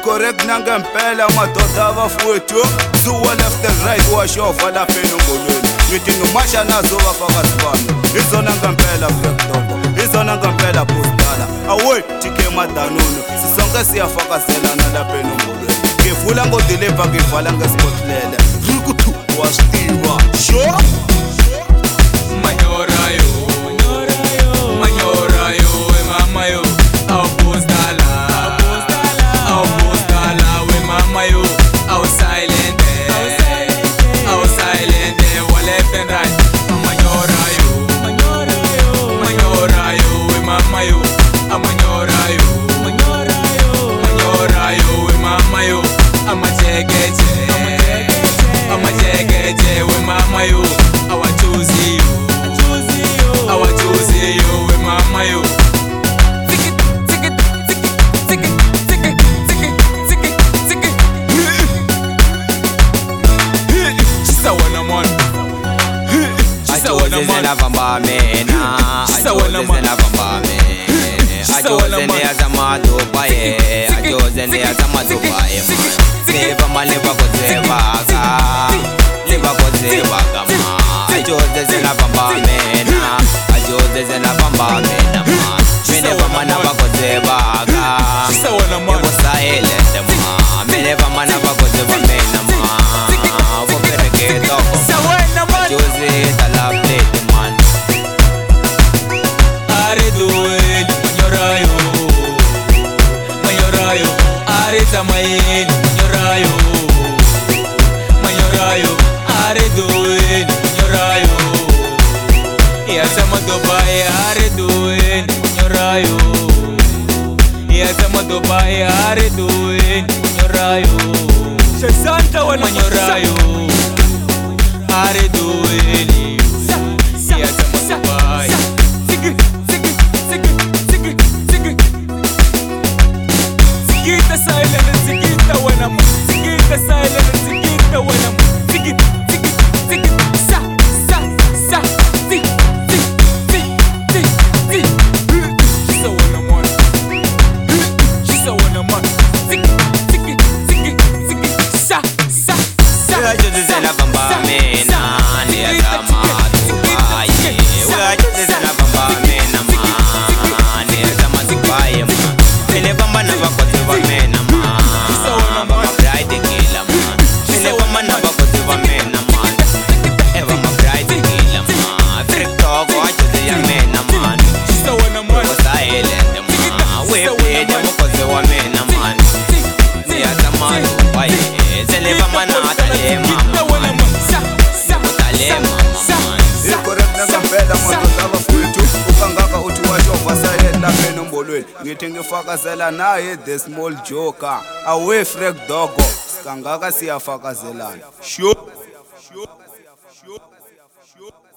correct nangempela madoda abafowethu zuwa left and right washova lapha enombolweni ngithi ngumasha nazo bafakazi bami izona ngempela Frekdogo izona ngempela postala away TK Madanunu sisonke siyafakazelana lapha enombolweni ngivula ngodeliver ngivala ngeScotland rikutu wasiwa sure Zena vamba mena, zena vamba me. Zena ya zama dobaye, zena ya zama dobaye. Leva ma leva kozeva ma. Zena vamba mena, zena vamba mena ma. Leva ma na kozeva ga. Leva silent ma. Leva ma na kozeva mena ma. Vopere ke doko. Jose talape. Mayin, mayorayo, are doing, yorayo. Ya sama Dubai, are doing, yorayo. Ya sama Dubai, are doing, yorayo. Santa wana mayorayo, are doing. Ya sama Dubai. Sikita silent, sikita when I'm sikita silent, sikita when I'm sikita sa si she's so when I'm on she's so when I'm on sa we just zena bamba mena ni zama Dubai we just zena bamba mena ma ni zama Dubai ma mene bamba na bakozeva mena ma bamba bride kila ma mene bamba na bakozeva mena ma eva ma bride kila ma Frekdogo ajuze ya mena ma so when I'm on silent ma we de mukozeva mena ma ni zama Dubai zene bamba na talema ngithi ngifakazela naye the small joker away Frekdogo sikangaka siyafakazelana sure